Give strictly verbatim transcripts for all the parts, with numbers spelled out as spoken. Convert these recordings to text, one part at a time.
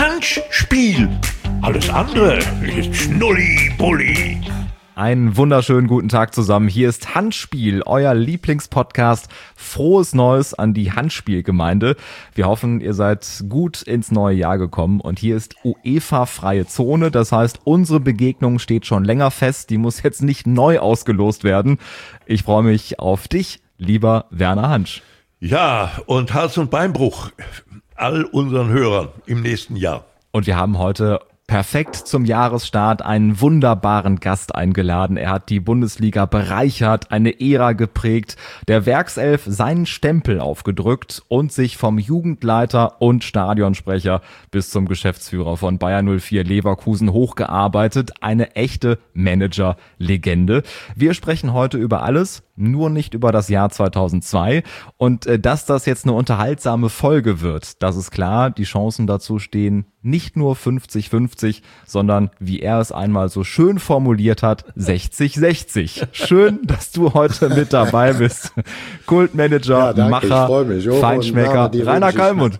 Handspiel. Alles andere ist Schnulli-Bulli. Einen wunderschönen guten Tag zusammen. Hier ist Handspiel, euer Lieblingspodcast. Frohes Neues an die Handspielgemeinde. Wir hoffen, ihr seid gut ins neue Jahr gekommen. Und hier ist UEFA-freie Zone. Das heißt, unsere Begegnung steht schon länger fest. Die muss jetzt nicht neu ausgelost werden. Ich freue mich auf dich, lieber Werner Hansch. Ja, und Hals- und Beinbruch all unseren Hörern im nächsten Jahr. Und wir haben heute perfekt zum Jahresstart einen wunderbaren Gast eingeladen. Er hat die Bundesliga bereichert, eine Ära geprägt, der Werkself seinen Stempel aufgedrückt und sich vom Jugendleiter und Stadionsprecher bis zum Geschäftsführer von Bayer null vier Leverkusen hochgearbeitet. Eine echte Manager-Legende. Wir sprechen heute über alles, nur nicht über das Jahr zweitausendzwei. Und äh, dass das jetzt eine unterhaltsame Folge wird, das ist klar. Die Chancen dazu stehen nicht nur fünfzig fünfzig, sondern wie er es einmal so schön formuliert hat, sechzig sechzig. Schön, dass du heute mit dabei bist. Kultmanager, ja, Macher, oh, Feinschmecker, Rainer Kallmund.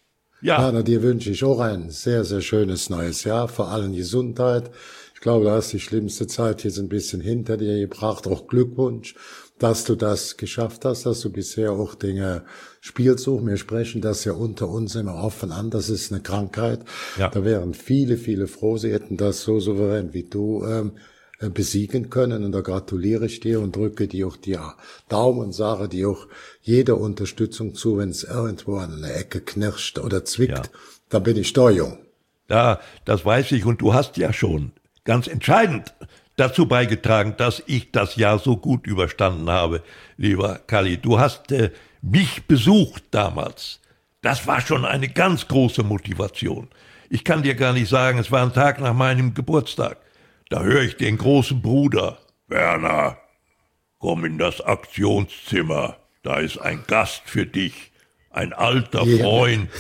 Ja, Rainer, dir wünsche ich auch ein sehr, sehr schönes neues Jahr, vor allem Gesundheit. Ich glaube, du hast die schlimmste Zeit jetzt ein bisschen hinter dir gebracht. Auch Glückwunsch, dass du das geschafft hast, dass du bisher auch Dinge spielst. Wir sprechen das ja unter uns immer offen an. Das ist eine Krankheit. Ja. Da wären viele, viele froh, sie hätten das so souverän wie du ähm, besiegen können. Und da gratuliere ich dir und drücke dir auch die Daumen und sage dir auch jede Unterstützung zu, wenn es irgendwo an einer Ecke knirscht oder zwickt. Ja. Dann bin ich da, Jung. Ja, das weiß ich. Und du hast ja schon ganz entscheidend dazu beigetragen, dass ich das Jahr so gut überstanden habe, lieber Kalli. Du hast äh, mich besucht damals. Das war schon eine ganz große Motivation. Ich kann dir gar nicht sagen, es war ein Tag nach meinem Geburtstag. Da höre ich den großen Bruder: Werner, komm in das Aktionszimmer. Da ist ein Gast für dich. Ein alter yeah. Freund.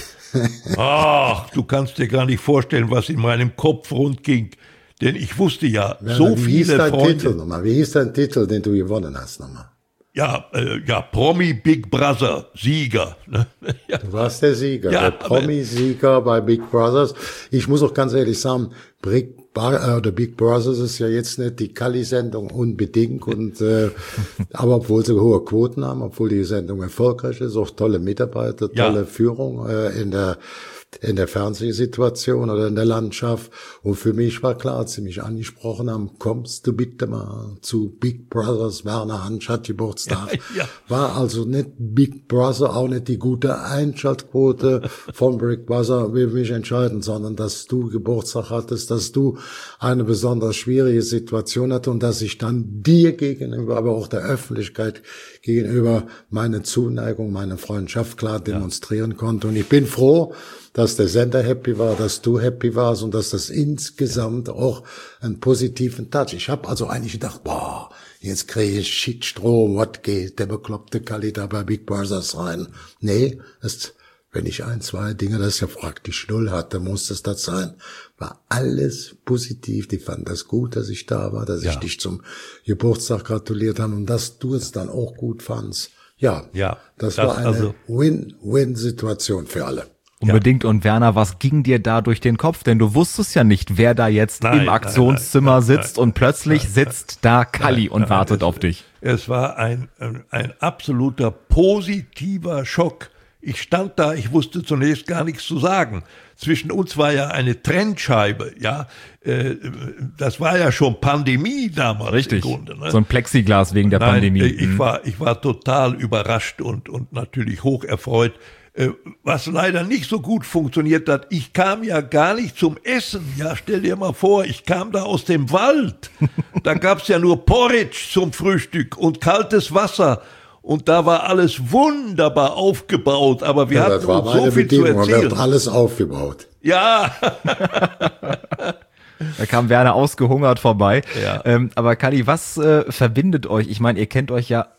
Ach, du kannst dir gar nicht vorstellen, was in meinem Kopf rundging. Denn ich wusste ja, ja so wie viele hieß dein Freunde. Titel nochmal? Wie hieß dein Titel, den du gewonnen hast nochmal? Ja, äh, ja, Promi Big Brother, Sieger. Ja. Du warst der Sieger, ja, der Promi-Sieger bei Big Brothers. Ich muss auch ganz ehrlich sagen, Big, Bar, äh, Big Brothers ist ja jetzt nicht die Kalli-Sendung unbedingt. und äh, Aber obwohl sie hohe Quoten haben, obwohl die Sendung erfolgreich ist, auch tolle Mitarbeiter, tolle ja. Führung äh, in der in der Fernsehsituation oder in der Landschaft. Und für mich war klar, als sie mich angesprochen haben, kommst du bitte mal zu Big Brothers, Werner Hansch hat Geburtstag. Ja, ja. War also nicht Big Brother, auch nicht die gute Einschaltquote von Big Brother will mich entscheiden, sondern dass du Geburtstag hattest, dass du eine besonders schwierige Situation hattest und dass ich dann dir gegenüber, aber auch der Öffentlichkeit gegenüber meine Zuneigung, meine Freundschaft klar demonstrieren ja. konnte. Und ich bin froh, dass der Sender happy war, dass du happy warst und dass das insgesamt auch einen positiven Touch. Ich habe also eigentlich gedacht, boah, jetzt kriege ich Shitstrom, was geht der bekloppte Kalli da bei Big Brothers rein? Nee, das, wenn ich ein, zwei Dinge, das ja praktisch null hatte, muss es das sein. War alles positiv, die fanden das gut, dass ich da war, dass ja. ich dich zum Geburtstag gratuliert habe und dass du es dann auch gut fandst. Ja, ja das, das war eine also Win-Win-Situation für alle. Unbedingt. Ja. Und Werner, was ging dir da durch den Kopf? Denn du wusstest ja nicht, wer da jetzt nein, im Aktionszimmer nein, nein, sitzt nein, und plötzlich nein, sitzt da Kalli nein, und nein, wartet nein, auf dich. Es war ein, ein absoluter positiver Schock. Ich stand da, ich wusste zunächst gar nichts zu sagen. Zwischen uns war ja eine Trennscheibe, ja. Das war ja schon Pandemie damals. Richtig. Im Grunde, ne? So ein Plexiglas wegen der Nein, Pandemie. Ich war, ich war total überrascht und, und natürlich hoch erfreut. Was leider nicht so gut funktioniert hat, ich kam ja gar nicht zum Essen. Ja, stell dir mal vor, ich kam da aus dem Wald. Da gab's ja nur Porridge zum Frühstück und kaltes Wasser. Und da war alles wunderbar aufgebaut. Aber wir ja, hatten uns so viel Bedingung, zu erzählen. Da wird alles aufgebaut. Ja. Da kam Werner ausgehungert vorbei. Ja. Ähm, aber Kalli, was äh, verbindet euch? Ich meine, ihr kennt euch ja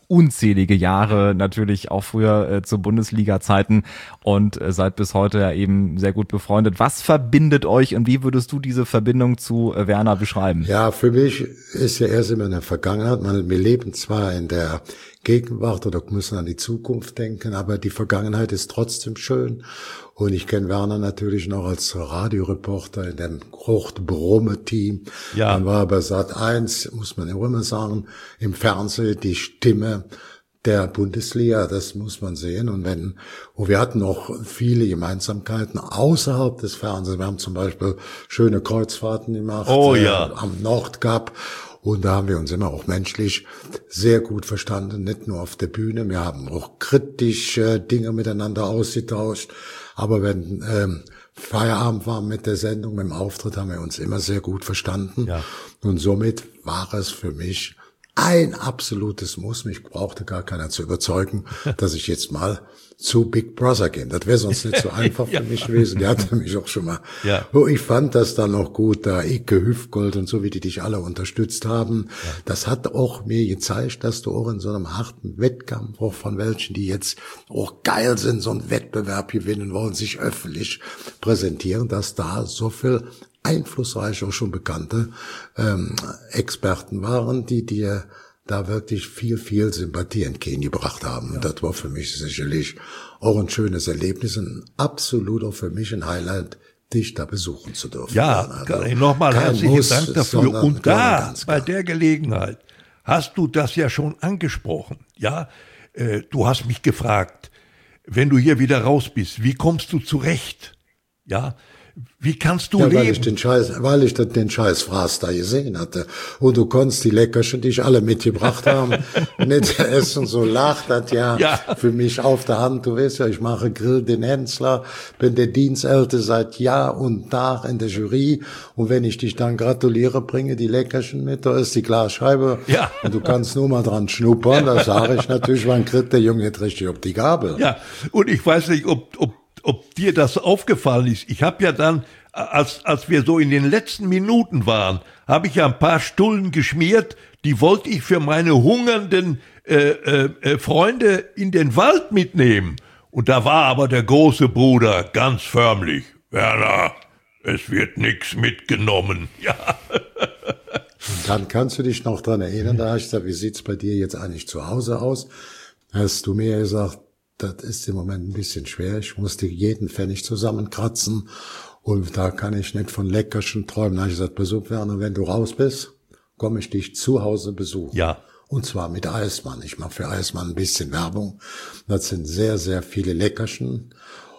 unzählige Jahre, natürlich auch früher äh, zu Bundesliga-Zeiten und äh, seid bis heute ja eben sehr gut befreundet. Was verbindet euch und wie würdest du diese Verbindung zu äh, Werner beschreiben? Ja, für mich ist ja erst immer eine Vergangenheit. Man, wir leben zwar in der Gegenwart oder müssen an die Zukunft denken, aber die Vergangenheit ist trotzdem schön. Und ich kenne Werner natürlich noch als Radioreporter in dem Kurt-Brumme-Team. Ja. Dann war bei Sat eins, muss man ja immer sagen, im Fernsehen die Stimme der Bundesliga, das muss man sehen. Und wenn, und wir hatten noch viele Gemeinsamkeiten außerhalb des Fernsehens. Wir haben zum Beispiel schöne Kreuzfahrten gemacht. Oh ja. Äh, am Nordkap. Und da haben wir uns immer auch menschlich sehr gut verstanden, nicht nur auf der Bühne. Wir haben auch kritisch äh, Dinge miteinander ausgetauscht. Aber wenn ähm, Feierabend war mit der Sendung, mit dem Auftritt, haben wir uns immer sehr gut verstanden. Ja. Und somit war es für mich ein absolutes Muss. Mich brauchte gar keiner zu überzeugen, dass ich jetzt mal zu Big Brother gehe. Das wäre sonst nicht so einfach für ja. mich gewesen. Die hatte mich auch schon mal. Ja. Oh, ich fand das dann noch gut, da Icke Hüftgold und so, wie die dich alle unterstützt haben. Ja. Das hat auch mir gezeigt, dass du auch in so einem harten Wettkampf, auch von welchen, die jetzt auch geil sind, so einen Wettbewerb gewinnen wollen, sich öffentlich präsentieren, dass da so viel einflussreiche, auch schon bekannte ähm, Experten waren, die dir da wirklich viel, viel Sympathie entgegengebracht haben. Ja. Das war für mich sicherlich auch ein schönes Erlebnis, ein absolut auch für mich ein Highlight, dich da besuchen zu dürfen. Ja, also nochmal herzlichen Muss, Dank dafür. Und da, bei der Gelegenheit, hast du das ja schon angesprochen. Ja, äh, du hast mich gefragt, wenn du hier wieder raus bist, wie kommst du zurecht? Ja, wie kannst du ja, leben? Weil ich den Scheiß, weil ich den Scheiß Fraß da gesehen hatte. Und du konntest die Leckerchen, die ich alle mitgebracht haben, nicht essen. So lacht das ja, ja für mich auf der Hand. Du weißt ja, ich mache Grill den Hensler, bin der Dienstälteste seit Jahr und Tag in der Jury. Und wenn ich dich dann gratuliere, bringe die Leckerchen mit, da ist die Glasscheibe. Ja. Und du kannst nur mal dran schnuppern. Da sage ich natürlich, wann kriegt der Junge jetzt richtig auf die Gabel. Ja, und ich weiß nicht, ob, ob ob dir das aufgefallen ist. Ich habe ja dann, als als wir so in den letzten Minuten waren, habe ich ja ein paar Stullen geschmiert, die wollte ich für meine hungernden äh, äh, Freunde in den Wald mitnehmen. Und da war aber der große Bruder ganz förmlich: Werner, es wird nix mitgenommen. Ja. Und dann kannst du dich noch dran erinnern, da hast du gesagt, wie sieht's bei dir jetzt eigentlich zu Hause aus? Hast du mir gesagt, das ist im Moment ein bisschen schwer. Ich musste jeden Pfennig zusammenkratzen und da kann ich nicht von Leckerchen träumen. Da habe ich gesagt, Besuch Werner, wenn du raus bist, komme ich dich zu Hause besuchen. Ja. Und zwar mit Eismann. Ich mache für Eismann ein bisschen Werbung. Das sind sehr, sehr viele Leckerchen.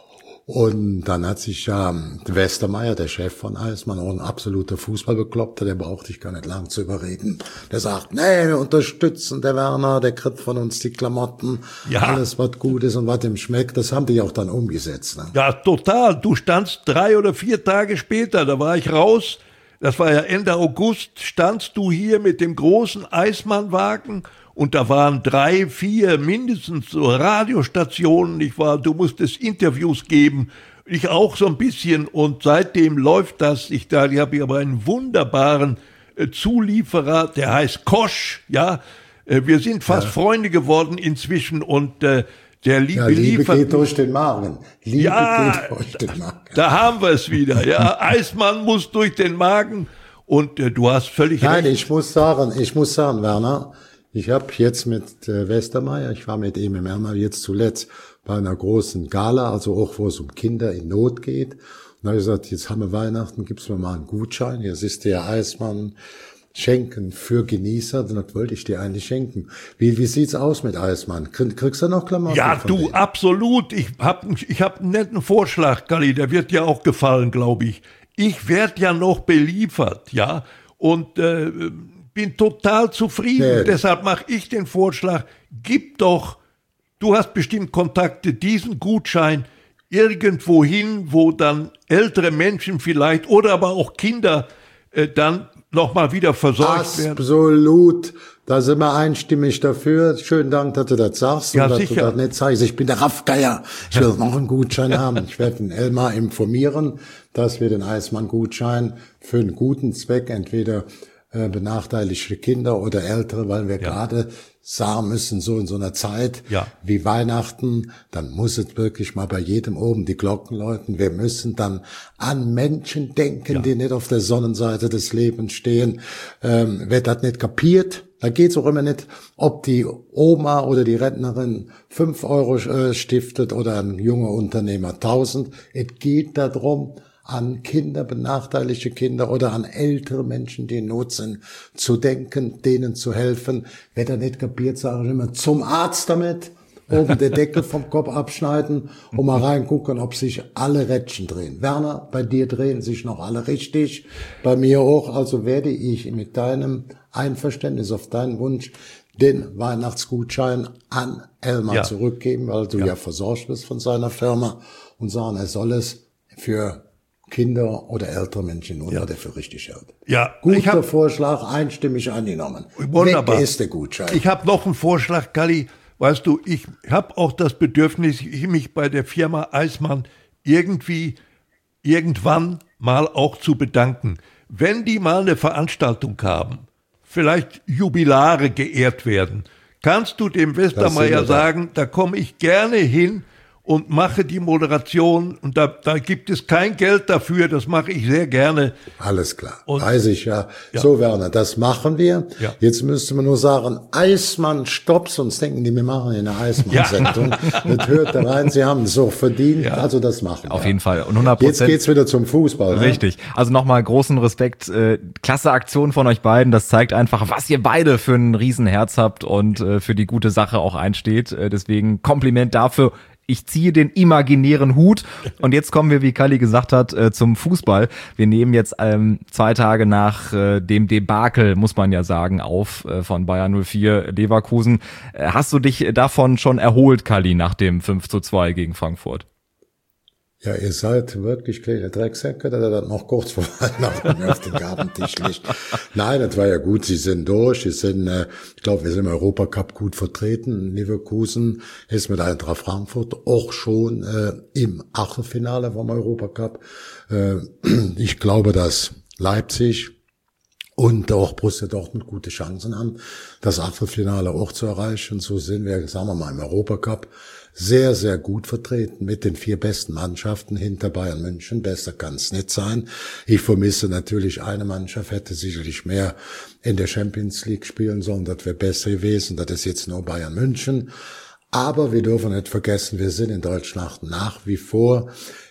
Und dann hat sich ja Westermeier, der Chef von Eismann, auch ein absoluter Fußballbekloppter, der brauchte ich gar nicht lang zu überreden. Der sagt, nee, wir unterstützen der Werner, der kriegt von uns die Klamotten, ja. Alles was gut ist und was ihm schmeckt, das haben die auch dann umgesetzt. Ne? Ja, total. Du standst drei oder vier Tage später, da war ich raus, das war ja Ende August, standst du hier mit dem großen Eismannwagen. Und da waren drei, vier mindestens so Radiostationen. Ich war, du musstest Interviews geben. Ich auch so ein bisschen. Und seitdem läuft das. Ich da, ich habe aber einen wunderbaren äh, Zulieferer, der heißt Kosch. Ja, äh, wir sind fast ja. Freunde geworden inzwischen. Und äh, der Liebe, ja, Liebe liefert, geht durch den Magen. Liebe ja, geht durch den Magen. Da haben wir es wieder. Ja, Eismann muss durch den Magen. Und äh, du hast völlig Nein, recht. Nein, ich muss sagen, ich muss sagen, Werner. Ich habe jetzt mit äh, Westermeier, ich war mit ihm im Ärmel jetzt zuletzt bei einer großen Gala, also auch wo es um Kinder in Not geht. Und da habe ich gesagt, jetzt haben wir Weihnachten, gibt's mir mal einen Gutschein. Jetzt ist der Eismann schenken für Genießer, das wollte ich dir eigentlich schenken. Wie, wie sieht's aus mit Eismann? Kriegst du noch Klamotten? Ja, du, denen? Absolut. Ich hab, ich hab einen netten Vorschlag, Galli, der wird dir auch gefallen, glaube ich. Ich werd ja noch beliefert, ja, und äh, bin total zufrieden. Nee. Deshalb mache ich den Vorschlag, gib doch, du hast bestimmt Kontakte, diesen Gutschein irgendwo hin, wo dann ältere Menschen vielleicht oder aber auch Kinder äh, dann nochmal wieder versorgt Absolut. werden. Absolut. Da sind wir einstimmig dafür. Schönen Dank, dass du das sagst. Ja, und dass sicher. Du das nicht zeigst. Ich bin der Raffgeier. Ich will noch einen Gutschein haben. Ich werde den Elmar informieren, dass wir den Eismann-Gutschein für einen guten Zweck entweder äh, benachteiligte Kinder oder Ältere, weil wir ja. gerade sagen müssen, so in so einer Zeit ja. wie Weihnachten, dann muss es wirklich mal bei jedem oben die Glocken läuten. Wir müssen dann an Menschen denken, ja. die nicht auf der Sonnenseite des Lebens stehen. Ähm, wer das nicht kapiert, da geht's auch immer nicht, ob die Oma oder die Rentnerin fünf Euro äh, stiftet oder ein junger Unternehmer tausend. Es geht darum, an Kinder, benachteiligte Kinder oder an ältere Menschen, die in Not sind, zu denken, denen zu helfen. Wer da nicht kapiert, sage ich immer, zum Arzt damit, oben den Deckel vom Kopf abschneiden und mal reingucken, ob sich alle Rädchen drehen. Werner, bei dir drehen sich noch alle richtig, bei mir auch, also werde ich mit deinem Einverständnis auf deinen Wunsch den Weihnachtsgutschein an Elmar ja. zurückgeben, weil du ja. ja versorgt bist von seiner Firma und sagen, er soll es für Kinder oder ältere Menschen nur, ja. der für richtig hält. Ja, guter hab, Vorschlag, einstimmig angenommen. Wunderbar. Weg ist der Gutschein. Ich habe noch einen Vorschlag, Kalli. Weißt du, ich habe auch das Bedürfnis, mich bei der Firma Eismann irgendwie, irgendwann mal auch zu bedanken. Wenn die mal eine Veranstaltung haben, vielleicht Jubilare geehrt werden, kannst du dem Westermeier sagen, da komme ich gerne hin und mache die Moderation und da, da gibt es kein Geld dafür, das mache ich sehr gerne. Alles klar, und, weiß ich ja. ja. So, Werner, das machen wir. Ja. Jetzt müsste man nur sagen, Eismann, stopp, sonst denken die, wir machen eine Eismann-Sendung. Ja. Das hört da rein, sie haben es so verdient, ja. also das machen wir. Auf jeden Fall. Und hundert Prozent. Jetzt geht's wieder zum Fußball. Richtig. Ne? Also nochmal großen Respekt, äh, klasse Aktion von euch beiden, das zeigt einfach, was ihr beide für ein Riesenherz habt und äh, für die gute Sache auch einsteht. Äh, deswegen Kompliment dafür. Ich ziehe den imaginären Hut und jetzt kommen wir, wie Kalli gesagt hat, äh, zum Fußball. Wir nehmen jetzt ähm, zwei Tage nach äh, dem Debakel, muss man ja sagen, auf äh, von Bayern null vier Leverkusen. Äh, hast du dich davon schon erholt, Kalli, nach dem fünf zu zwei gegen Frankfurt? Ja, ihr seid wirklich kleine Drecksäcke, der das noch kurz vor Weihnachten auf den Gabentisch liegt. Nein, das war ja gut, sie sind durch, sie sind, äh, ich glaube, wir sind im Europacup gut vertreten. Leverkusen ist mit Eintracht Frankfurt auch schon äh, im Achtelfinale vom Europacup. Äh, ich glaube, dass Leipzig und auch Borussia Dortmund gute Chancen haben, das Achtelfinale auch zu erreichen. So sind wir, sagen wir mal, im Europacup sehr, sehr gut vertreten mit den vier besten Mannschaften hinter Bayern München. Besser kann es nicht sein. Ich vermisse natürlich, eine Mannschaft hätte sicherlich mehr in der Champions League spielen sollen. Das wäre besser gewesen. Das ist jetzt nur Bayern München. Aber wir dürfen nicht vergessen, wir sind in Deutschland nach wie vor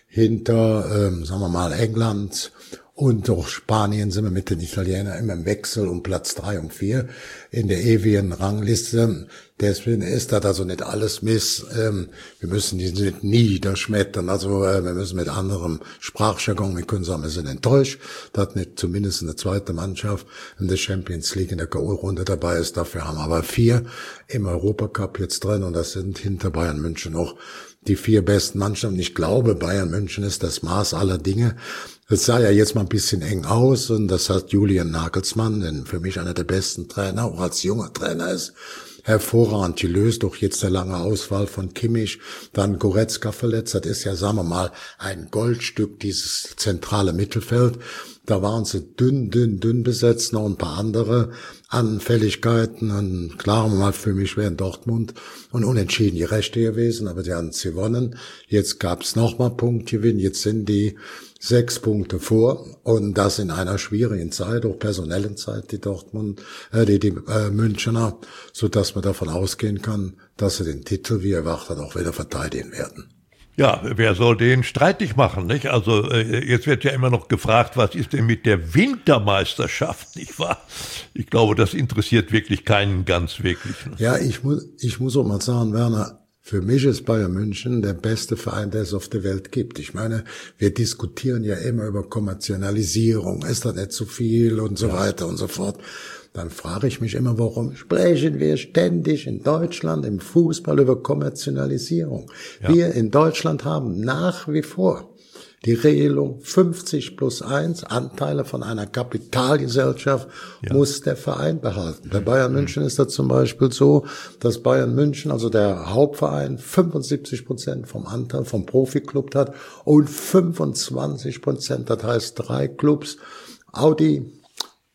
hinter, ähm, sagen wir mal, England und auch Spanien sind wir mit den Italienern immer im Wechsel um Platz drei und vier in der ewigen Rangliste. Deswegen ist das also nicht alles Miss. Ähm, wir müssen die nicht niederschmettern. Also äh, wir müssen mit anderem Sprachjargon, wir können sagen, wir sind enttäuscht, dass nicht zumindest eine zweite Mannschaft in der Champions League in der K O-Runde dabei ist. Dafür haben wir aber vier im Europacup jetzt drin und das sind hinter Bayern München auch die vier besten Mannschaften. Ich glaube, Bayern München ist das Maß aller Dinge. Es sah ja jetzt mal ein bisschen eng aus und das hat Julian Nagelsmann, denn für mich einer der besten Trainer, auch als junger Trainer ist, hervorragend gelöst, durch jetzt der lange Ausfall von Kimmich, dann Goretzka verletzt, das ist ja, sagen wir mal, ein Goldstück, dieses zentrale Mittelfeld. Da waren sie dünn, dünn, dünn besetzt, noch ein paar andere Anfälligkeiten. Und klar, mal für mich wäre in Dortmund und unentschieden die Rechte gewesen, aber die haben es gewonnen. Jetzt gab's nochmal Punktgewinn, jetzt sind die sechs Punkte vor und das in einer schwierigen Zeit, auch personellen Zeit, die Dortmund, äh, die, die äh, Münchner, so dass man davon ausgehen kann, dass sie den Titel, wie erwartet, auch wieder verteidigen werden. Ja, wer soll den streitig machen, nicht? Also äh, jetzt wird ja immer noch gefragt, was ist denn mit der Wintermeisterschaft, nicht wahr? Ich glaube, das interessiert wirklich keinen ganz wirklich. Ne? Ja, ich muss, ich muss auch mal sagen, Werner, für mich ist Bayern München der beste Verein, der es auf der Welt gibt. Ich meine, wir diskutieren ja immer über Kommerzialisierung, ist das nicht zu viel und so ja. weiter und so fort. Dann frage ich mich immer, warum sprechen wir ständig in Deutschland im Fußball über Kommerzialisierung? Ja. Wir in Deutschland haben nach wie vor die Regelung fünfzig plus eins, Anteile von einer Kapitalgesellschaft, ja. muss der Verein behalten. Bei Bayern München ist das zum Beispiel so, dass Bayern München, also der Hauptverein, fünfundsiebzig Prozent vom Anteil vom Profiklub hat und fünfundzwanzig Prozent, das heißt drei Clubs, Audi,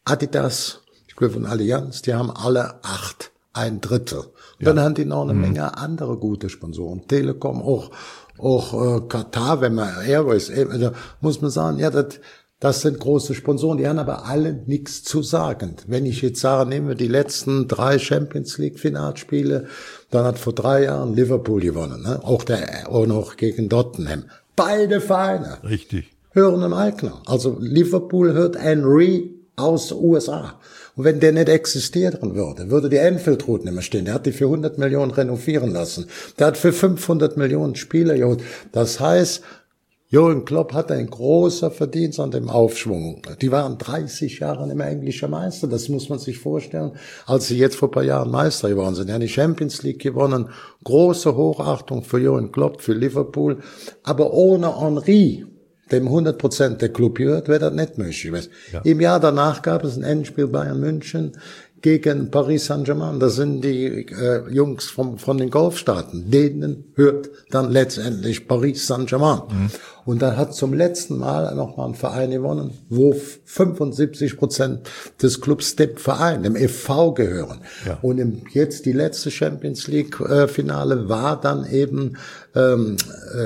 Adidas, ich glaube von Allianz, die haben alle acht, ein Drittel. Und ja. Dann haben die noch eine mhm. Menge andere gute Sponsoren. Telekom, auch, auch äh, Katar, wenn man Airways, da muss man sagen, ja, das, das sind große Sponsoren, die haben aber alle nichts zu sagen. Wenn ich jetzt sage, nehmen wir die letzten drei Champions League Finalspiele, dann hat vor drei Jahren Liverpool gewonnen, ne? Auch der, auch noch gegen Tottenham. Beide Vereine. Richtig. Hören einen Eigner. Also Liverpool hört Henry aus U S A. Und wenn der nicht existieren würde, würde die Anfield Route nicht mehr stehen. Der hat die für hundert Millionen renovieren lassen. Der hat für fünfhundert Millionen Spieler geholt. Das heißt, Jürgen Klopp hatte ein großer Verdienst an dem Aufschwung. Die waren dreißig Jahre nicht mehr englischer Meister. Das muss man sich vorstellen, als sie jetzt vor ein paar Jahren Meister geworden sind. Die haben die Champions League gewonnen. Große Hochachtung für Jürgen Klopp, für Liverpool. Aber ohne Henry, dem hundert Prozent der Club gehört, wäre das nicht möglich gewesen. Ja. Im Jahr danach gab es ein Endspiel Bayern München gegen Paris Saint-Germain. Das sind die äh, Jungs vom, von den Golfstaaten. Denen hört dann letztendlich Paris Saint-Germain. Mhm. Und dann hat zum letzten Mal noch mal ein Verein gewonnen, wo fünfundsiebzig Prozent des Clubs dem Verein, dem F V gehören. Ja. Und im, jetzt die letzte Champions League äh, Finale war dann eben ähm,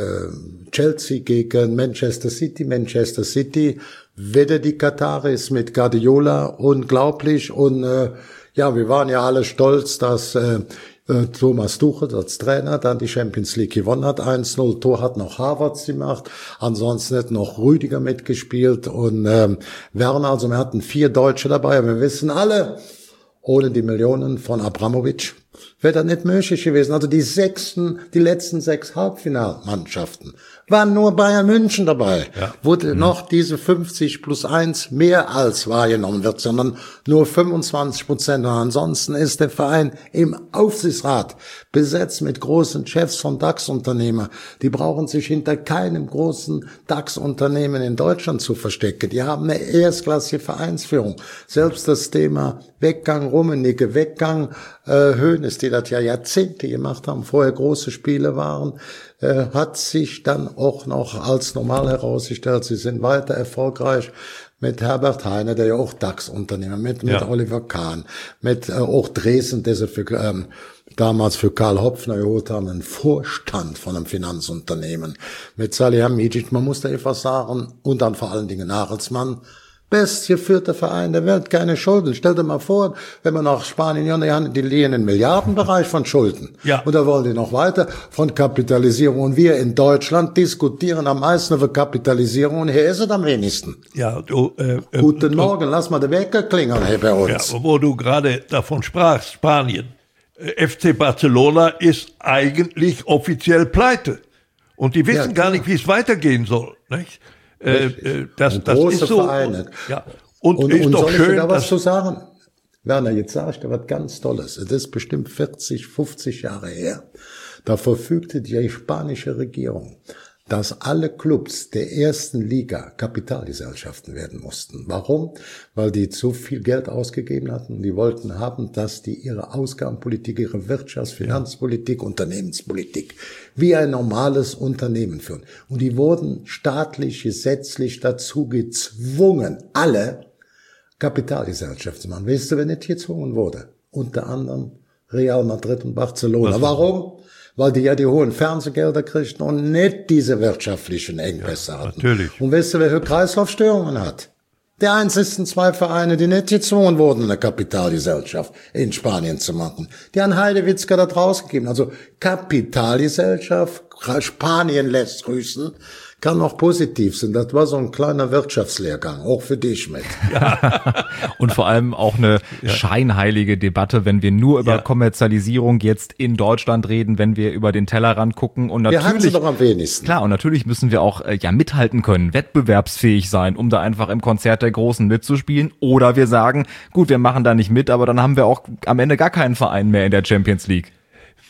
äh, Chelsea gegen Manchester City. Manchester City, weder die Kataris mit Guardiola, unglaublich. Und äh, ja, wir waren ja alle stolz, dass äh, äh, Thomas Tuchel als Trainer dann die Champions League gewonnen hat. eins null, Tor hat noch Havertz gemacht, ansonsten hat noch Rüdiger mitgespielt und ähm, Werner. Also wir hatten vier Deutsche dabei, aber wir wissen alle, ohne die Millionen von Abramovic wäre das nicht möglich gewesen. Also die sechsten, die letzten sechs Halbfinalmannschaften waren nur Bayern München dabei, ja. Wo mhm. noch diese fünfzig plus eins mehr als wahrgenommen wird, sondern nur fünfundzwanzig Prozent. Und ansonsten ist der Verein im Aufsichtsrat besetzt mit großen Chefs von DAX-Unternehmen. Die brauchen sich hinter keinem großen DAX-Unternehmen in Deutschland zu verstecken. Die haben eine erstklassige Vereinsführung. Selbst das Thema Weggang Rummenigge, Weggang äh, Hoeneß, die das ja Jahrzehnte gemacht haben, vorher große Spiele waren, äh, hat sich dann auch noch als normal herausgestellt. Sie sind weiter erfolgreich mit Herbert Heine, der ja auch DAX-Unternehmer, mit, mit ja. Oliver Kahn, mit äh, auch Dresden, der sie für, ähm, damals für Karl Hopfner geholt haben, einen Vorstand von einem Finanzunternehmen, mit Salihamidzic, man muss da etwas sagen, und dann vor allen Dingen Nagelsmann, bestgeführter Verein der Welt, keine Schulden. Stell dir mal vor, wenn man nach Spanien, ja, die liegen im Milliardenbereich von Schulden. Ja. Und da wollen die noch weiter von Kapitalisierung. Und wir in Deutschland diskutieren am meisten über Kapitalisierung und hier ist es am wenigsten. Ja, du, äh, äh, Guten Morgen, du, lass mal den Wecker klingeln hier bei uns. Ja, wo du gerade davon sprachst, Spanien. F C Barcelona ist eigentlich offiziell pleite. Und die wissen ja, gar nicht, wie es weitergehen soll, nicht? Äh, äh, das, das große ist so. Vereine. Ja. Und, und, ist und doch soll schön, ich dir da was zu sagen? Werner, jetzt sage ich dir was ganz Tolles. Es ist bestimmt vierzig, fünfzig Jahre her. Da verfügte die spanische Regierung, dass alle Clubs der ersten Liga Kapitalgesellschaften werden mussten. Warum? Weil die zu viel Geld ausgegeben hatten. Die wollten haben, dass die ihre Ausgabenpolitik, ihre Wirtschafts-, Finanzpolitik, Unternehmenspolitik wie ein normales Unternehmen führen. Und die wurden staatlich, gesetzlich dazu gezwungen, alle Kapitalgesellschaften zu machen. Weißt du, wer nicht gezwungen wurde? Unter anderem Real Madrid und Barcelona. Was? Warum? Weil die ja die hohen Fernsehgelder kriegten und nicht diese wirtschaftlichen Engpässe ja, hatten. Natürlich. Und weißt du, wer Kreislaufstörungen hat? Die einzigsten zwei Vereine, die nicht gezwungen wurden, eine Kapitalgesellschaft in Spanien zu machen. Die haben Heidewitzka da draus gegeben. Also Kapitalgesellschaft, Spanien lässt grüßen, kann noch positiv sein. Das war so ein kleiner Wirtschaftslehrgang, auch für dich mit. Ja. Und vor allem auch eine ja. scheinheilige Debatte, wenn wir nur über ja. Kommerzialisierung jetzt in Deutschland reden, wenn wir über den Tellerrand gucken. Und natürlich, wir haben sie doch am wenigsten. Klar, und natürlich müssen wir auch äh, ja mithalten können, wettbewerbsfähig sein, um da einfach im Konzert der Großen mitzuspielen. Oder wir sagen, gut, wir machen da nicht mit, aber dann haben wir auch am Ende gar keinen Verein mehr in der Champions League.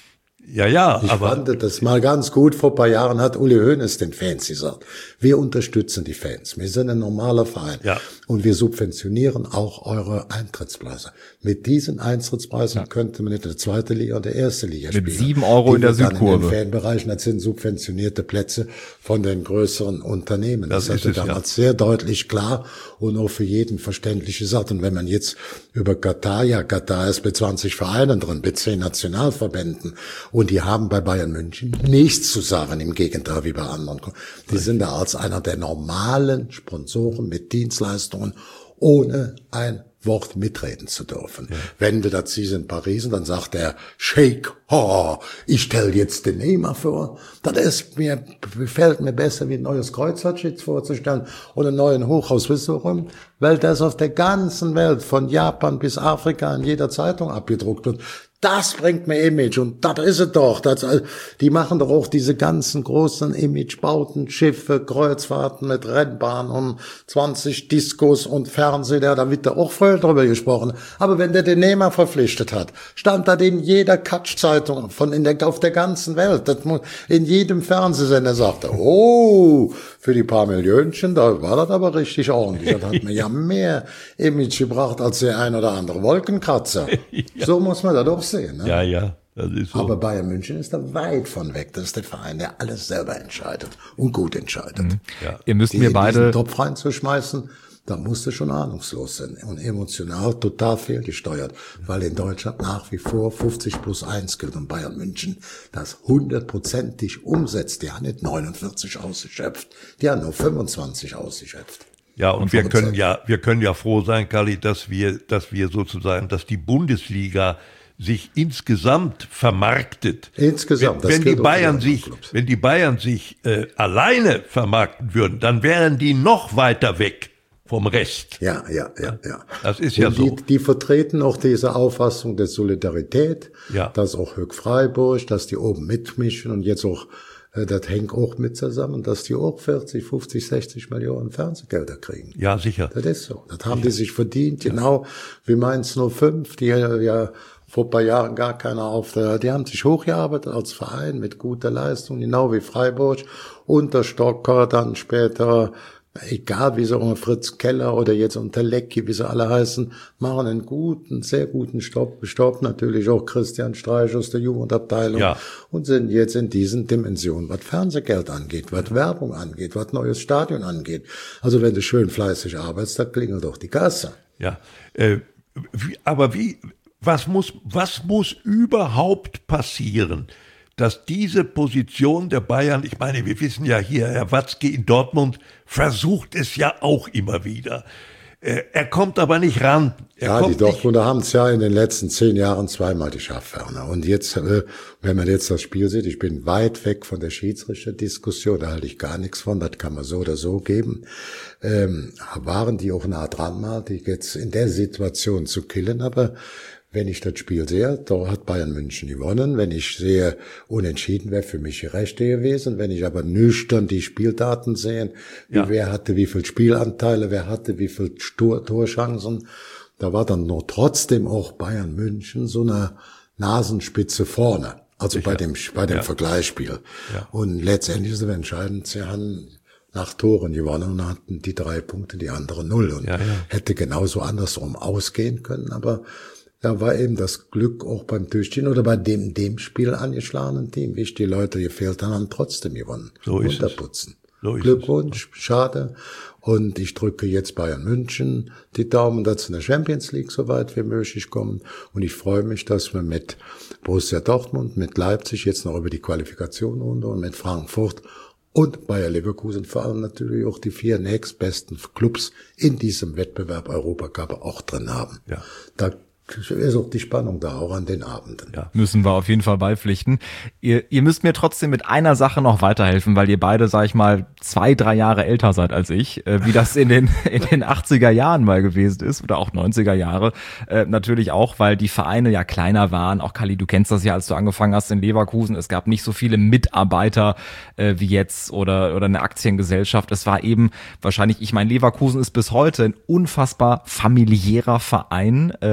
Ja, ja, ich aber... fand das mal ganz gut. Vor ein paar Jahren hat Uli Hoeneß den Fans gesagt, wir unterstützen die Fans. Wir sind ein normaler Verein. Ja. Und wir subventionieren auch eure Eintrittspreise. Mit diesen Eintrittspreisen ja. könnte man in der zweiten Liga und der ersten Liga spielen. Mit sieben Euro in der Südkurve. In den Fanbereichen, das sind subventionierte Plätze von den größeren Unternehmen. Das, das hatte damals ja. sehr deutlich klar und auch für jeden verständlich gesagt. Und wenn man jetzt über Katar, ja, Katar ist mit zwanzig Vereinen drin, mit zehn Nationalverbänden. Und die haben bei Bayern München nichts zu sagen, im Gegenteil wie bei anderen. Die sind da als einer der normalen Sponsoren mit Dienstleistungen, ohne ein Wort mitreden zu dürfen. Ja. Wenn du das siehst in Paris, und dann sagt der Sheikh, oh, ich stell jetzt den Neymar vor. Das ist mir, gefällt mir besser, wie ein neues Kreuzfahrtschiff vorzustellen oder einen neuen Hochhaus, wisst ihr warum? Weil das auf der ganzen Welt, von Japan bis Afrika, in jeder Zeitung abgedruckt wird. Das bringt mir Image und das ist es doch. Das, die machen doch auch diese ganzen großen Imagebauten, Schiffe, Kreuzfahrten mit Rennbahn und zwanzig Diskos und Fernseher, da wird da auch voll drüber gesprochen. Aber wenn der den Neymar verpflichtet hat, stand da in jeder Katsch-Zeitung von in der, auf der ganzen Welt. Das muss, in jedem Fernsehsender sagt er, oh, für die paar Millionchen, da war das aber richtig ordentlich. Das hat mir ja mehr Image gebracht als der ein oder andere Wolkenkratzer. Ja. So muss man das doch sehen. Ne? Ja, ja. Das ist so. Aber Bayern München ist da weit von weg. Das ist der Verein, der alles selber entscheidet und gut entscheidet. Mhm. Ja. Ihr müsst die, mir beide diesen Topf reinzuschmeißen, da musste schon ahnungslos sein und emotional total fehlgesteuert, weil in Deutschland nach wie vor fünfzig plus eins gilt und Bayern München das hundertprozentig umsetzt. Die haben nicht neunundvierzig ausgeschöpft, die haben nur fünfundzwanzig ausgeschöpft. Ja, und, und wir können ja, wir können ja froh sein, Kalli, dass wir, dass wir sozusagen, dass die Bundesliga sich insgesamt vermarktet. Insgesamt. Wenn, wenn die Bayern sich, wenn die Bayern sich äh, alleine vermarkten würden, dann wären die noch weiter weg vom Rest. Ja, ja, ja, ja. Das ist ja und so. Die, die vertreten auch diese Auffassung der Solidarität, ja. dass auch Höck Freiburg, dass die oben mitmischen und jetzt auch, äh, das hängt auch mit zusammen, dass die auch vierzig, fünfzig, sechzig Millionen Fernsehgelder kriegen. Ja, sicher. Das ist so. Das haben die sich verdient, ja. Genau wie Mainz null fünf, die ja vor ein paar Jahren gar keiner auf der, die haben sich hochgearbeitet als Verein mit guter Leistung, genau wie Freiburg, unter Stocker, dann später, egal wie sie, Fritz Keller oder jetzt unter Lecki, wie sie alle heißen, machen einen guten, sehr guten Stopp, Stopp natürlich auch Christian Streich aus der Jugendabteilung ja. und sind jetzt in diesen Dimensionen, was Fernsehgeld angeht, was Werbung angeht, was neues Stadion angeht. Also wenn du schön fleißig arbeitest, da klingelt doch die Kasse. Ja, äh, wie, aber wie, was muss, was muss überhaupt passieren, dass diese Position der Bayern, ich meine, wir wissen ja hier, Herr Watzke in Dortmund versucht es ja auch immer wieder. Äh, er kommt aber nicht ran. Er ja, kommt die Dortmunder haben es ja in den letzten zehn Jahren zweimal geschafft, Werner. Und jetzt, äh, wenn man jetzt das Spiel sieht, ich bin weit weg von der Schiedsrichterdiskussion, da halte ich gar nichts von, das kann man so oder so geben. Ähm, waren die auch nah dran mal, die jetzt in der Situation zu killen, aber wenn ich das Spiel sehe, da hat Bayern München gewonnen. Wenn ich sehe, unentschieden wäre für mich die Rechte gewesen. Wenn ich aber nüchtern die Spieldaten sehe, ja. wer hatte wie viel Spielanteile, wer hatte wie viel Tor- Torchancen, da war dann nur trotzdem auch Bayern München so eine Nasenspitze vorne. Also Sicher. bei dem, bei dem ja. Vergleichsspiel. Ja. Und letztendlich ist es entscheidend, sie haben nach Toren gewonnen und hatten die drei Punkte, die anderen null. Und ja, ja. hätte genauso andersrum ausgehen können, aber da war eben das Glück auch beim Durchziehen oder bei dem, dem Spiel angeschlagenen Team. Wie die Leute gefehlt haben, haben trotzdem gewonnen. So ist Unterputzen. es. So ist Glückwunsch, es. schade. Und ich drücke jetzt Bayern München die Daumen, dass sie in der Champions League so weit wie möglich kommen. Und ich freue mich, dass wir mit Borussia Dortmund, mit Leipzig jetzt noch über die Qualifikation runter und mit Frankfurt und Bayer Leverkusen vor allem natürlich auch die vier nächstbesten Clubs in diesem Wettbewerb Europacup auch drin haben. Ja. Da ist auch die Spannung da, auch an den Abenden. Ja, müssen wir auf jeden Fall beipflichten. Ihr, ihr müsst mir trotzdem mit einer Sache noch weiterhelfen, weil ihr beide, sag ich mal, zwei, drei Jahre älter seid als ich, äh, wie das in den in den achtziger Jahren mal gewesen ist oder auch neunziger Jahre. Äh, natürlich auch, weil die Vereine ja kleiner waren. Auch Kalli, du kennst das ja, als du angefangen hast in Leverkusen. Es gab nicht so viele Mitarbeiter äh, wie jetzt oder oder eine Aktiengesellschaft. Es war eben wahrscheinlich, ich meine, Leverkusen ist bis heute ein unfassbar familiärer Verein. Ähm,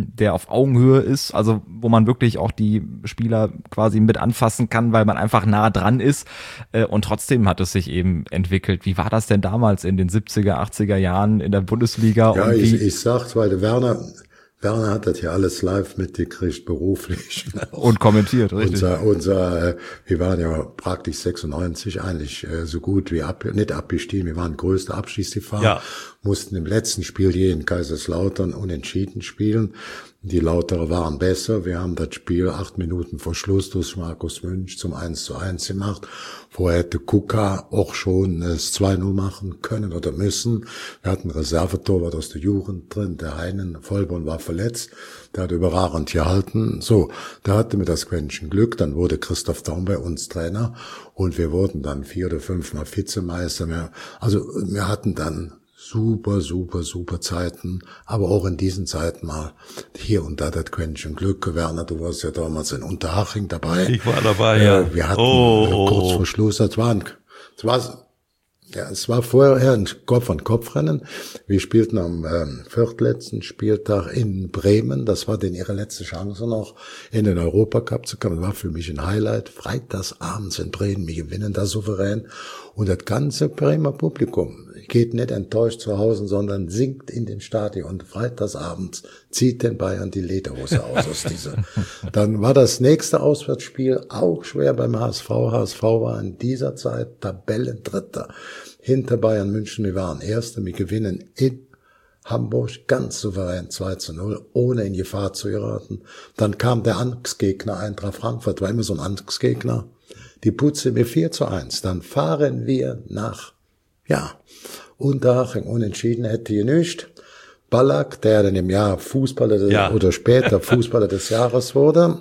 ähm, der auf Augenhöhe ist, also wo man wirklich auch die Spieler quasi mit anfassen kann, weil man einfach nah dran ist. Äh, und trotzdem hat es sich eben entwickelt. Wie war das denn damals in den siebziger, achtziger Jahren in der Bundesliga? Ja, und ich, wie ich sag's, weil der Werner, Werner hat das ja alles live mitgekriegt, beruflich. und kommentiert, richtig. Unser, unser, äh, wir waren ja praktisch sechsundneunzig eigentlich äh, so gut wie ab, nicht abgestiegen, wir waren größter Abstiegsgefahr, ja. mussten im letzten Spiel hier in Kaiserslautern unentschieden spielen. Die Lauterer waren besser. Wir haben das Spiel acht Minuten vor Schluss durch Markus Münch zum eins zu eins gemacht. Vorher hätte Kuka auch schon das zwei null machen können oder müssen. Wir hatten Reservetorwart aus der Jugend drin. Der Heinen Vollborn war verletzt. Der hat überragend gehalten. So, da hatten wir das Quäntchen Glück. Dann wurde Christoph Daum bei uns Trainer. Und wir wurden dann vier oder fünfmal Vizemeister. Also wir hatten dann super, super, super Zeiten, aber auch in diesen Zeiten mal hier und da das Quäntchen Glück. Werner, du warst ja damals in Unterhaching dabei. Ich war dabei, äh, ja. Wir hatten oh, äh, oh, kurz oh. vor Schluss, das war, ein, das war ja, es war vorher ein Kopf-an-Kopf-Rennen. Wir spielten am ähm, viertletzten Spieltag in Bremen. Das war denn ihre letzte Chance noch, in den Europacup zu kommen. Das war für mich ein Highlight. Freitagsabends in Bremen, wir gewinnen da souverän. Und das ganze Bremer Publikum geht nicht enttäuscht zu Hause, sondern singt in den Stadion. Und freitagsabends zieht den Bayern die Lederhose aus aus dieser. Dann war das nächste Auswärtsspiel auch schwer beim H S V. H S V war in dieser Zeit Tabellendritter hinter Bayern München. Wir waren Erste, wir gewinnen in Hamburg ganz souverän zwei zu null, ohne in Gefahr zu geraten. Dann kam der Angstgegner Eintracht Frankfurt, war immer so ein Angstgegner. Die putzen wir vier zu eins. Dann fahren wir nach, ja, Unterhaching, unentschieden hätte genügt. Ballack, der dann im Jahr Fußballer des, ja. oder später Fußballer des Jahres wurde,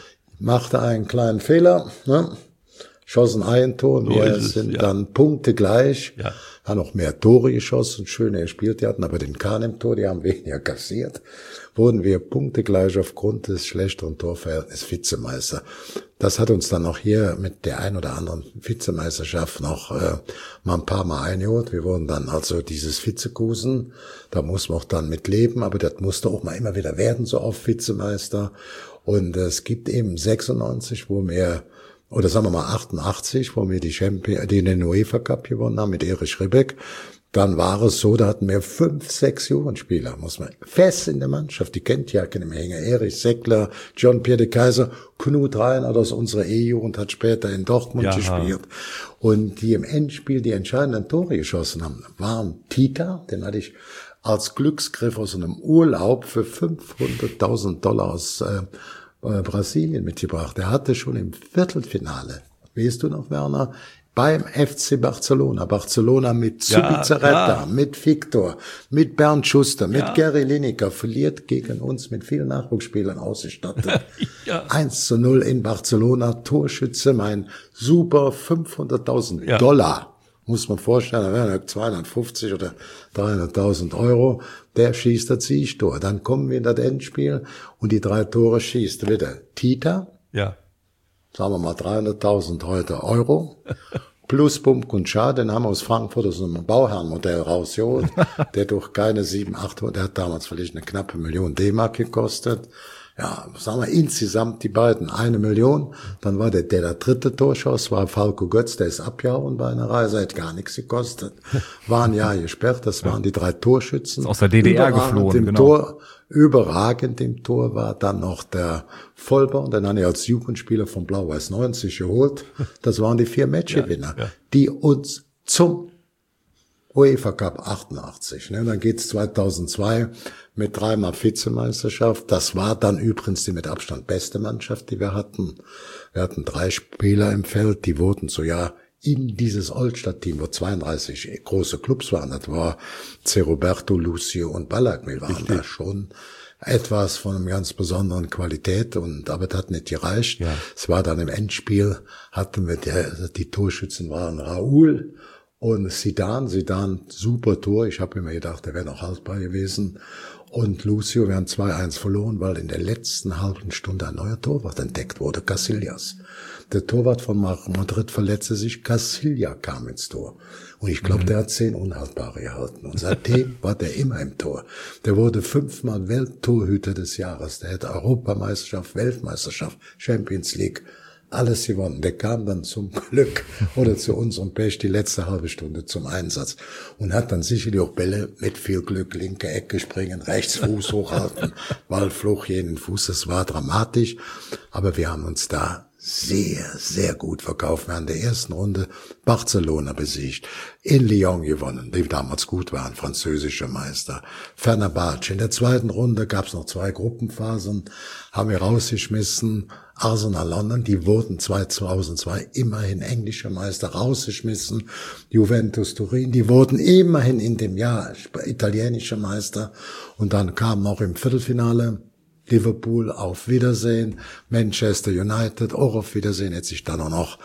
machte einen kleinen Fehler, ne? Schoss ein Eigentor. So Wir es, sind ja. dann Punkte gleich. Ja. Haben noch mehr Tore geschossen, schöne gespielt. Die hatten aber den Kahn im Tor, die haben weniger kassiert. Wurden wir punktegleich aufgrund des schlechteren Torverhältnisses Vizemeister. Das hat uns dann auch hier mit der ein oder anderen Vizemeisterschaft noch äh, mal ein paar Mal eingeholt. Wir wurden dann also dieses Vizekusen, da muss man auch dann mit leben, aber das musste auch mal immer wieder werden, so auf Vizemeister. Und äh, es gibt eben sechsundneunzig, wo wir oder sagen wir mal achtundachtzig, wo wir die Champion, die den UEFA Cup gewonnen haben mit Erich Ribbeck. Dann war es so, da hatten wir fünf, sechs Jugendspieler, muss man, fest in der Mannschaft, die kennt ja keine Menge. Erich Seckler, John-Pierre de Kaiser, Knut Reinhardt aus unserer E-Jugend hat später in Dortmund Jaha. gespielt. Und die im Endspiel die entscheidenden Tore geschossen haben, waren Tita, den hatte ich als Glücksgriff aus einem Urlaub für fünfhunderttausend Dollar aus äh, Brasilien mitgebracht. Er hatte schon im Viertelfinale, weißt du noch, Werner, beim F C Barcelona, Barcelona mit Zubizarreta, ja, mit Victor, mit Bernd Schuster, mit ja. Gary Lineker, verliert gegen uns mit vielen Nachwuchsspielern ausgestattet. ja. eins zu null in Barcelona, Torschütze, mein super fünfhunderttausend ja. Dollar. Muss man vorstellen, da wären zweihundertfünfzig oder dreihunderttausend Euro. Der schießt das Siegtor. Dann kommen wir in das Endspiel und die drei Tore schießt wieder Tita. Ja. Sagen wir mal dreihunderttausend heute Euro. Plus Bump und Schar, den haben wir aus Frankfurt aus einem Bauherrenmodell rausgeholt. Der durch keine sieben, acht, der hat damals vielleicht eine knappe Million D-Mark gekostet. Ja, sagen wir insgesamt die beiden eine Million. Dann war der, der, der dritte Torschuss, war Falco Götz, der ist abgehauen bei einer Reise, hat gar nichts gekostet. War ein Jahr gesperrt, das waren die drei Torschützen. Ist aus der D D R Überragend geflohen, im genau. Tor, überragend im Tor war dann noch der Vollborn, den habe ich als Jugendspieler von Blau-Weiß neunzig geholt. Das waren die vier Matchgewinner, ja, ja. die uns zum UEFA Cup achtundachtzig, ne? Dann geht's zweitausendzwei mit dreimal Vizemeisterschaft. Das war dann übrigens die mit Abstand beste Mannschaft, die wir hatten. Wir hatten drei Spieler im Feld, die wurden so ja in dieses Oldstadt-Team, wo zweiunddreißig große Clubs waren. Das war C. Roberto, Lucio und Ballack. Wir waren Richtig. Da schon etwas von einer ganz besonderen Qualität, und aber das hat nicht gereicht. Ja. Es war dann im Endspiel, hatten wir, der, die Torschützen waren Raoul Und Zidane, Zidane, super Tor. Ich habe immer gedacht, der wäre noch haltbar gewesen. Und Lucio, wir haben zwei eins verloren, weil in der letzten halben Stunde ein neuer Torwart entdeckt wurde, Casillas. Der Torwart von Madrid verletzte sich, Casillas kam ins Tor. Und ich glaube, mhm. der hat zehn Unhaltbare gehalten. Und seitdem war der immer im Tor. Der wurde fünfmal Welttorhüter des Jahres. Der hätte Europameisterschaft, Weltmeisterschaft, Champions League, alles gewonnen. Der kam dann zum Glück oder zu unserem Pech die letzte halbe Stunde zum Einsatz und hat dann sicherlich auch Bälle mit viel Glück, linke Ecke springen, rechts Fuß hochhalten, Ballfluch, jeden Fuß. Das war dramatisch, aber wir haben uns da sehr, sehr gut verkauft. Wir haben in der ersten Runde Barcelona besiegt, in Lyon gewonnen, die damals gut waren, französischer Meister. Fenerbahce. In der zweiten Runde gab es noch zwei Gruppenphasen, haben wir rausgeschmissen. Arsenal London, die wurden zweitausendzwei immerhin englischer Meister, rausgeschmissen. Juventus Turin, die wurden immerhin in dem Jahr italienischer Meister. Und dann kam noch im Viertelfinale Liverpool, auf Wiedersehen, Manchester United, auch auf Wiedersehen, hat sich dann auch noch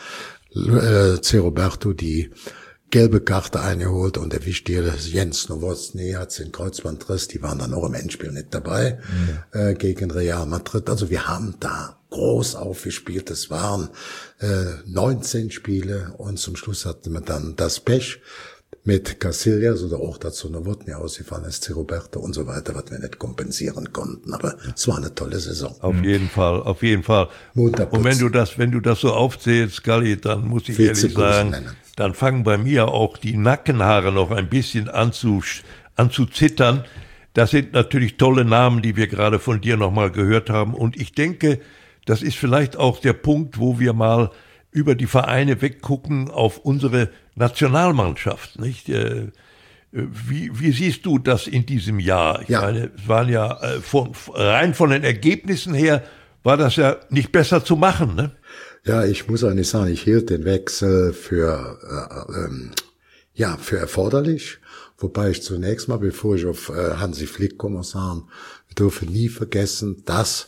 äh, C. Roberto die gelbe Karte eingeholt und der wichtige Jens Nowotny hat den Kreuzbandriss, die waren dann auch im Endspiel nicht dabei, mhm. äh, gegen Real Madrid. Also wir haben da groß aufgespielt, es waren äh, neunzehn Spiele und zum Schluss hatten wir dann das Pech mit Casillas oder auch dazu Nowotny ausgefallen ist, C. Roberto und so weiter, was wir nicht kompensieren konnten. Aber es war eine tolle Saison. Auf jeden Fall, auf jeden Fall. Und wenn du das, wenn du das so aufzählst, Galli, dann muss ich ehrlich sagen, nennen. Dann fangen bei mir auch die Nackenhaare noch ein bisschen an zu, an zu zittern. Das sind natürlich tolle Namen, die wir gerade von dir nochmal gehört haben. Und ich denke, das ist vielleicht auch der Punkt, wo wir mal über die Vereine weggucken auf unsere Nationalmannschaft, nicht? Äh, wie, wie siehst du das in diesem Jahr? Ich ja. meine, es waren ja äh, von, rein von den Ergebnissen her war das ja nicht besser zu machen, ne? Ja, ich muss eigentlich sagen, ich hielt den Wechsel für äh, ähm, ja für erforderlich, wobei ich zunächst mal, bevor ich auf äh, Hansi Flick komme, sagen, wir dürfen nie vergessen, dass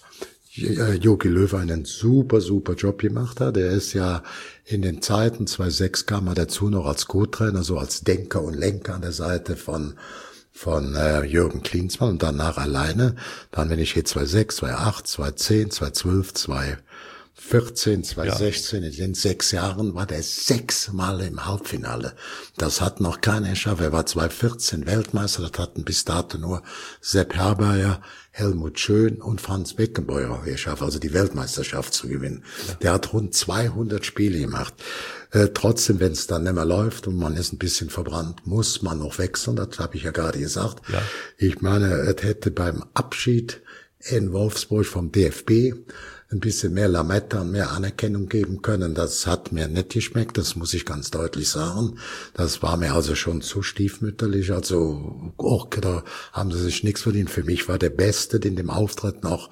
Jogi Löw einen super, super Job gemacht hat. Er ist ja in den Zeiten zweitausendsechs kam er dazu noch als Co-Trainer, so als Denker und Lenker an der Seite von von äh, Jürgen Klinsmann und danach alleine. Dann, wenn ich hier zweitausendsechs, zweitausendacht, zweitausendzehn, zweitausendzwölf, zweitausendvierzehn, zweitausendsechzehn, ja. In den sechs Jahren war der sechsmal im Halbfinale. Das hat noch keiner geschafft. Er war zweitausendvierzehn Weltmeister, das hatten bis dato nur Sepp Herberger, Helmut Schön und Franz Beckenbauer geschafft, also die Weltmeisterschaft zu gewinnen. Ja. Der hat rund zweihundert Spiele gemacht. Äh, trotzdem, wenn es dann nicht mehr läuft und man ist ein bisschen verbrannt, muss man noch wechseln, das habe ich ja gerade gesagt. Ja. Ich meine, es hätte beim Abschied in Wolfsburg vom D F B ein bisschen mehr Lametta und mehr Anerkennung geben können. Das hat mir nicht geschmeckt, das muss ich ganz deutlich sagen. Das war mir also schon zu stiefmütterlich, also auch da haben sie sich nichts verdient. Für mich war der Beste in dem Auftritt noch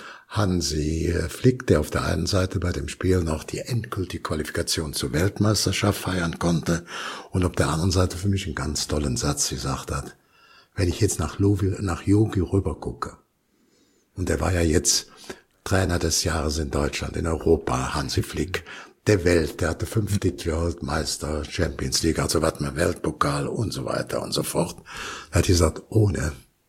Hansi Flick, der auf der einen Seite bei dem Spiel noch die endgültige Qualifikation zur Weltmeisterschaft feiern konnte und auf der anderen Seite für mich einen ganz tollen Satz gesagt hat. Wenn ich jetzt nach Lovi, nach Jogi rüber gucke, und der war ja jetzt Trainer des Jahres in Deutschland, in Europa, Hansi Flick, der Welt, der hatte fünf Titel, Weltmeister, Champions League, also was man Weltpokal und so weiter und so fort. Er hat gesagt, ohne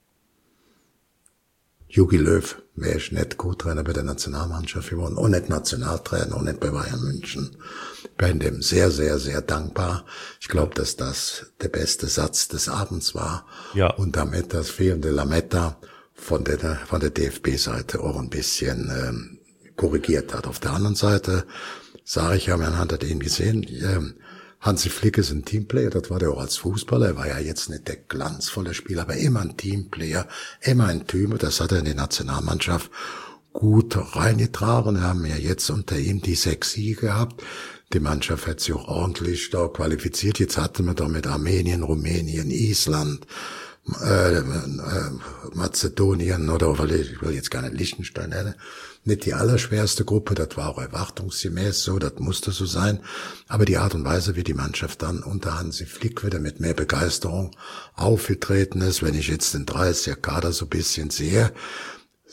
Jogi Löw wäre ich nicht Co-Trainer bei der Nationalmannschaft geworden und nicht Nationaltrainer und nicht bei Bayern München. Ich bin dem sehr, sehr, sehr dankbar. Ich glaube, dass das der beste Satz des Abends war. Ja. Und damit das fehlende Lametta von der von der D F B-Seite auch ein bisschen ähm, korrigiert hat. Auf der anderen Seite sage ich ja, man hat ihn gesehen, ähm, Hansi Flick ist ein Teamplayer, das war der auch als Fußballer, er war ja jetzt nicht der glanzvolle Spieler, aber immer ein Teamplayer, immer ein Typ, das hat er in die Nationalmannschaft gut reingetragen. Wir haben ja jetzt unter ihm die sechs Siege gehabt. Die Mannschaft hat sich auch ordentlich da qualifiziert. Jetzt hatten wir da mit Armenien, Rumänien, Island, Äh, äh, Mazedonien oder weil ich will jetzt gar nicht Liechtenstein nennen, nicht die allerschwerste Gruppe, das war auch erwartungsgemäß so, das musste so sein, aber die Art und Weise, wie die Mannschaft dann unter Hansi Flick wieder mit mehr Begeisterung aufgetreten ist, wenn ich jetzt den dreißiger Kader so ein bisschen sehe,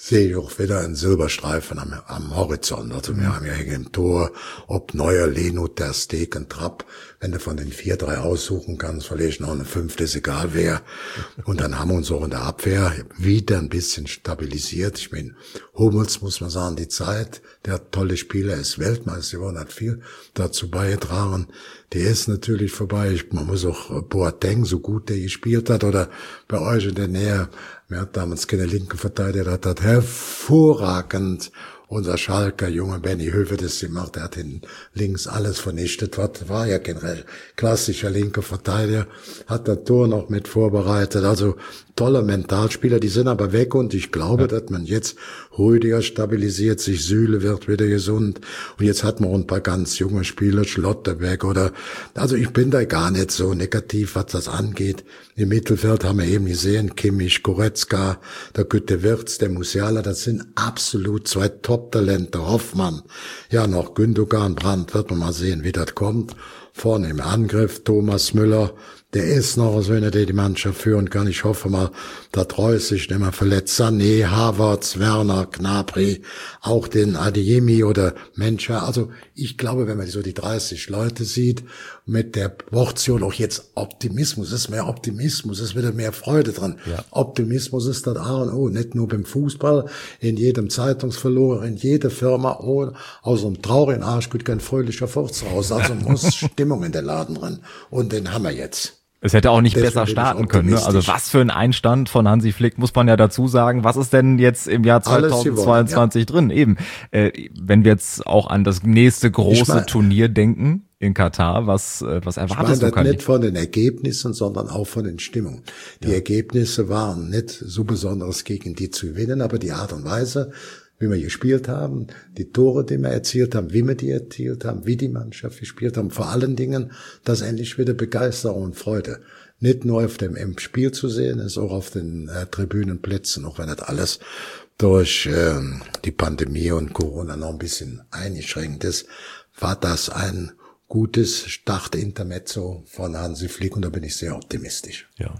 sehe ich auch wieder einen Silberstreifen am, am Horizont. Also wir haben ja hier im Tor, ob Neuer, Leno, Ter Stegen, Trapp. Wenn du von den vier, drei aussuchen kannst, vielleicht noch eine fünfte, ist egal wer. Und dann haben wir uns auch in der Abwehr wieder ein bisschen stabilisiert. Ich meine, Hummels, muss man sagen, die Zeit, der hat tolle Spieler, ist Weltmeister geworden, hat viel dazu beigetragen. Der ist natürlich vorbei. Man muss auch Boateng, so gut der gespielt hat, oder bei euch in der Nähe, wir hatten damals keine linken Verteidiger, der hat hervorragend unser Schalker Junge Benny Höwe das gemacht, der hat ihn links alles vernichtet, war, war ja kein klassischer linker Verteidiger, hat das Tor noch mit vorbereitet, also toller Mentalspieler, die sind aber weg und ich glaube, ja. dass man jetzt Rüdiger stabilisiert sich, Süle wird wieder gesund und jetzt hat man ein paar ganz junge Spieler, Schlotterbeck oder, also ich bin da gar nicht so negativ, was das angeht. Im Mittelfeld haben wir eben gesehen, Kimmich, Goretzka, der Gütte Wirtz, der Musiala, das sind absolut zwei Top-Talente, Hoffmann, ja noch Gündogan, Brandt, wird man mal sehen, wie das kommt. Vorne im Angriff Thomas Müller, der ist noch so einer, der die Mannschaft führen kann. Ich hoffe mal, dass Reus sich nicht mehr verletzt. Sané, Havertz, Werner, Gnabry, auch den Adeyemi oder Mencha. Also ich glaube, wenn man so die dreißig Leute sieht, mit der Portion auch jetzt Optimismus, ist mehr Optimismus, ist wieder mehr Freude dran. Ja. Optimismus ist das A und O, nicht nur beim Fußball, in jedem Zeitungsverleger, in jeder Firma, oh, aus einem traurigen Arsch geht kein fröhlicher Furz raus. Also muss Stimmung in der Laden drin. Und den haben wir jetzt. Es hätte auch nicht Deswegen besser starten können. Ne? Also was für ein Einstand von Hansi Flick, muss man ja dazu sagen. Was ist denn jetzt im Jahr zweitausendzweiundzwanzig wollen, ja. drin? Eben, äh, wenn wir jetzt auch an das nächste große ich mein, Turnier denken in Katar, was äh, was erwartest ich mein, du? Kann nicht von den Ergebnissen, sondern auch von den Stimmungen. Die ja. Ergebnisse waren nicht so besonders gegen die zu gewinnen, aber die Art und Weise, wie wir gespielt haben, die Tore, die wir erzielt haben, wie wir die erzielt haben, wie die Mannschaft gespielt haben, vor allen Dingen, dass endlich wieder Begeisterung und Freude nicht nur auf dem im Spiel zu sehen ist, auch auf den äh, Tribünenplätzen, auch wenn das alles durch äh, die Pandemie und Corona noch ein bisschen eingeschränkt ist, war das ein gutes Start-Intermezzo von Hansi Flick und da bin ich sehr optimistisch. Ja,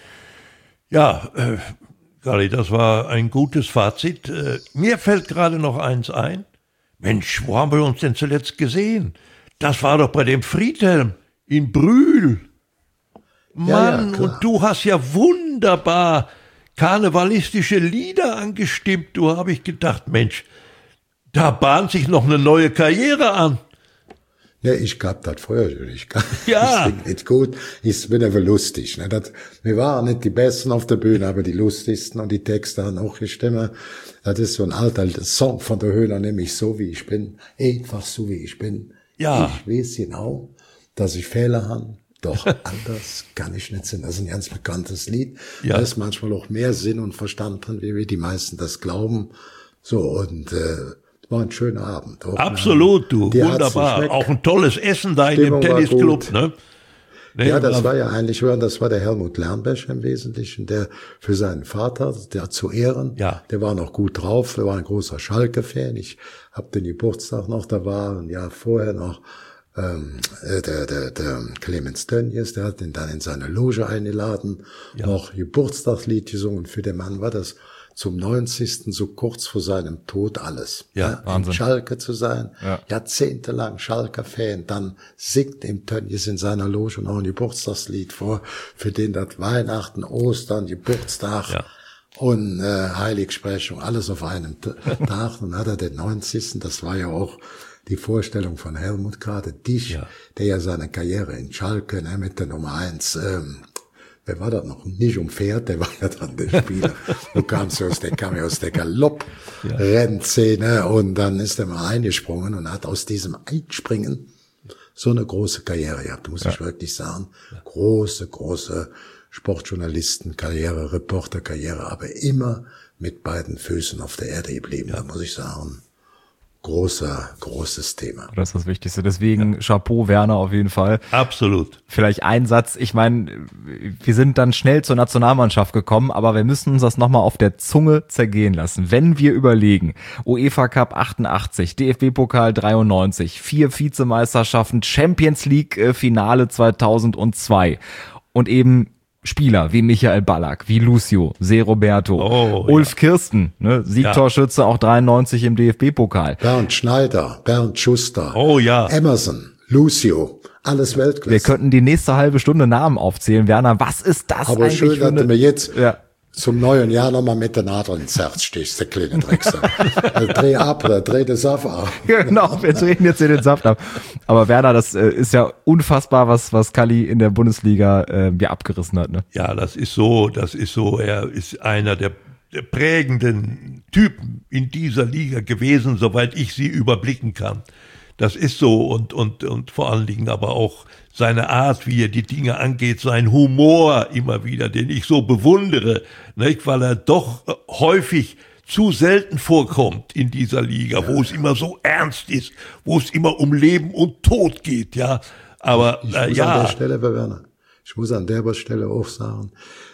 ja, äh Kali, das war ein gutes Fazit. Äh, mir fällt gerade noch eins ein. Mensch, wo haben wir uns denn zuletzt gesehen? Das war doch bei dem Friedhelm in Brühl. Mann, ja, ja, und du hast ja wunderbar karnevalistische Lieder angestimmt. Du, habe ich gedacht, Mensch, da bahnt sich noch eine neue Karriere an. Ja, ich gab das vorher schon. Ich, ja. ich sing nicht gut, ich bin aber lustig. Ne? Das, wir waren nicht die Besten auf der Bühne, aber die lustigsten und die Texte haben auch gestimmt. Das ist so ein alter Song von der Höhner, nämlich So wie ich bin, einfach so wie ich bin. Ja. Ich weiß genau, dass ich Fehler habe, doch anders kann ich nicht sein. Das ist ein ganz bekanntes Lied. Ja. Da ist manchmal auch mehr Sinn und Verstand drin, wie wir die meisten das glauben. So, und äh, war ein schöner Abend. Auch absolut, du, wunderbar. Auch ein tolles Essen da in dem Tennisclub, ne? Nee, ja, das war ja eigentlich, das war der Helmut Lernbecher im Wesentlichen, der für seinen Vater, der zu Ehren, ja. der war noch gut drauf, der war ein großer Schalke-Fan. Ich hab den Geburtstag noch, da war ein Jahr vorher noch ähm, der, der, der Clemens Tönnies, der hat ihn dann in seine Loge eingeladen, ja. noch Geburtstagslied gesungen. Für den Mann war das zum neunzigsten so kurz vor seinem Tod alles. Ja, ja Wahnsinn. Schalke zu sein, ja. jahrzehntelang Schalker-Fan, dann singt im Tönnies in seiner Loge noch ein Geburtstagslied vor, für den das Weihnachten, Ostern, Geburtstag ja. und äh, Heiligsprechung, alles auf einem Tag. Und hat er den neunzigsten, das war ja auch die Vorstellung von Helmut gerade, dich, ja. der ja seine Karriere in Schalke ne, mit der Nummer eins ähm, wer war das noch? Nicht um Pferd, der war ja dann der Spieler. Du kamst aus der, kam ja aus der Galopp-Rennszene ja. und dann ist er mal eingesprungen und hat aus diesem Einspringen so eine große Karriere gehabt, muss ja. ich wirklich sagen. Große, große Sportjournalisten-Karriere, Reporter-Karriere, aber immer mit beiden Füßen auf der Erde geblieben, ja. da muss ich sagen. Großer, großes Thema. Das ist das Wichtigste. Deswegen ja. Chapeau, Werner, auf jeden Fall. Absolut. Vielleicht ein Satz. Ich meine, wir sind dann schnell zur Nationalmannschaft gekommen, aber wir müssen uns das nochmal auf der Zunge zergehen lassen. Wenn wir überlegen, UEFA Cup achtundachtzig, D F B-Pokal dreiundneunzig, vier Vizemeisterschaften, Champions League Finale zweitausendzwei und eben Spieler wie Michael Ballack, wie Lucio, Se Roberto, Oh, Ulf ja. Kirsten, ne, Siegtorschütze auch dreiundneunzig im D F B-Pokal. Bernd Schneider, Bernd Schuster, Oh ja. Emerson, Lucio, alles Weltklasse. Wir könnten die nächste halbe Stunde Namen aufzählen. Werner, was ist das Aber eigentlich schön, für dass eine... du mir jetzt Ja. zum neuen Jahr nochmal mit der Nadel ins Herz stichst, der kleine Drecksack. Dreh ab oder dreh das Saft ab. Genau, wir drehen jetzt hier den Saft ab. Aber Werner, das äh, ist ja unfassbar, was was Kalli in der Bundesliga äh, ja abgerissen hat. Ne? Ja, das ist so, das ist so. Er ist einer der, der prägenden Typen in dieser Liga gewesen, soweit ich sie überblicken kann. Das ist so und, und, und vor allen Dingen aber auch seine Art, wie er die Dinge angeht, sein Humor immer wieder, den ich so bewundere, nicht? Weil er doch häufig zu selten vorkommt in dieser Liga, ja, wo es immer so ernst ist, wo es immer um Leben und Tod geht, ja. Aber ich, ich äh, muss ja. an der Stelle, Werner, ich muss an der Stelle auch sagen,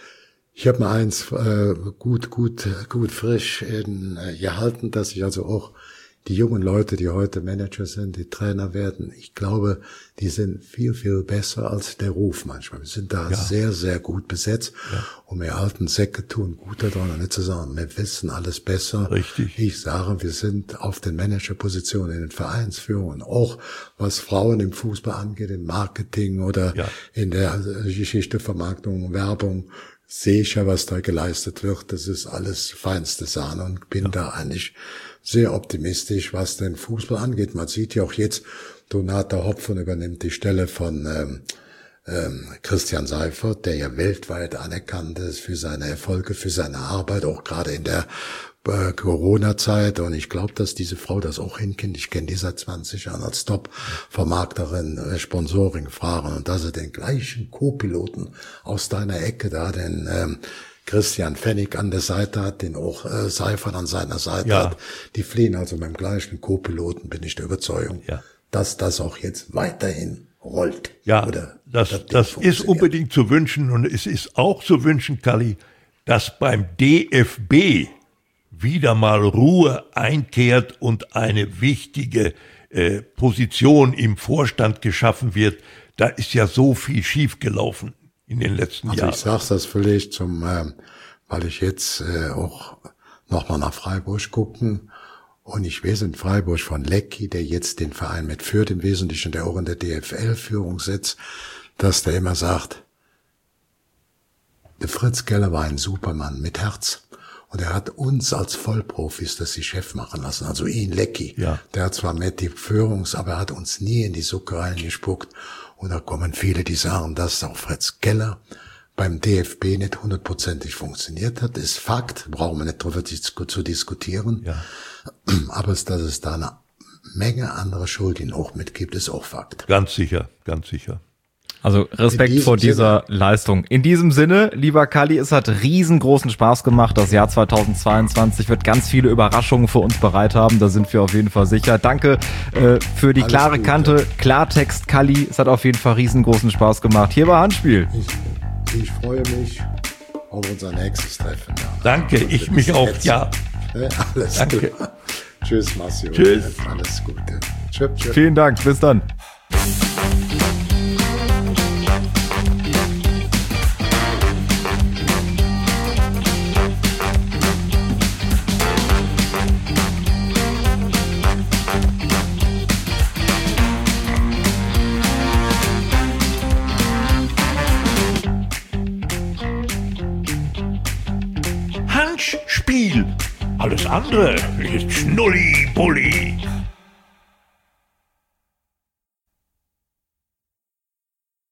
ich habe mal eins äh, gut, gut, gut frisch in, äh, gehalten, dass ich also auch die jungen Leute, die heute Manager sind, die Trainer werden, ich glaube, die sind viel, viel besser als der Ruf manchmal. Wir sind da ja. sehr, sehr gut besetzt. Ja. Und wir alten Säcke tun gut daran, nicht zu sagen, wir wissen alles besser. Richtig. Ich sage, wir sind auf den Managerpositionen in den Vereinsführungen, auch was Frauen im Fußball angeht, in Marketing oder ja. in der Geschichte Vermarktung, Werbung, sehe ich ja, was da geleistet wird. Das ist alles feinste Sahne und bin ja. da eigentlich sehr optimistisch, was den Fußball angeht. Man sieht ja auch jetzt, Donata Hopfen übernimmt die Stelle von ähm, ähm, Christian Seifert, der ja weltweit anerkannt ist für seine Erfolge, für seine Arbeit, auch gerade in der äh, Corona-Zeit. Und ich glaube, dass diese Frau das auch hinkriegt. Ich kenne die seit zwanzig Jahren als Top-Vermarkterin, äh, Sponsoring, Fahrerin. Und dass er den gleichen Co-Piloten aus deiner Ecke da, den ähm, Christian Pfennig an der Seite hat, den auch äh, Seifert an seiner Seite ja. hat. Die fliehen also beim gleichen Co-Piloten, bin ich der Überzeugung, ja. dass das auch jetzt weiterhin rollt. Ja, oder das, das, das ist unbedingt zu wünschen und es ist auch zu wünschen, Kalli, dass beim D F B wieder mal Ruhe einkehrt und eine wichtige äh, Position im Vorstand geschaffen wird. Da ist ja so viel schiefgelaufen in den letzten also Jahren. Ich sag's das vielleicht zum, ähm, weil ich jetzt äh, auch nochmal nach Freiburg gucken und ich weiß in Freiburg von Leckie, der jetzt den Verein mit führt, im Wesentlichen, der auch in der D F L-Führung sitzt, dass der immer sagt, der Fritz Keller war ein Supermann mit Herz. Und er hat uns als Vollprofis das die Chef machen lassen, also ihn, Leckie. Ja. Der hat zwar mit die Führungs, aber er hat uns nie in die Sucke reingespuckt. Und da kommen viele, die sagen, dass auch Fritz Keller beim D F B nicht hundertprozentig funktioniert hat. Ist Fakt, brauchen wir nicht drüber zu diskutieren. Ja. Aber dass es da eine Menge anderer Schuldigen auch mitgibt, ist auch Fakt. Ganz sicher, ganz sicher. Also Respekt vor dieser Sinne. Leistung. In diesem Sinne, lieber Kalli, es hat riesengroßen Spaß gemacht. Das Jahr zweitausendzweiundzwanzig wird ganz viele Überraschungen für uns bereit haben. Da sind wir auf jeden Fall sicher. Danke äh, für die Alles klare gut, Kante. Ja. Klartext, Kalli. Es hat auf jeden Fall riesengroßen Spaß gemacht. Hier war Handspiel. Ich, ich freue mich auf unser nächstes Treffen. Ja. Danke, also ich mich auch. Jetzt. Ja. ja. Alles Danke. Klar. Tschüss, Marcio. Tschüss. Alles Gute. Tschüss, tschüss. Vielen Dank. Bis dann. Spiel. Alles andere ist Schnulli-Bulli.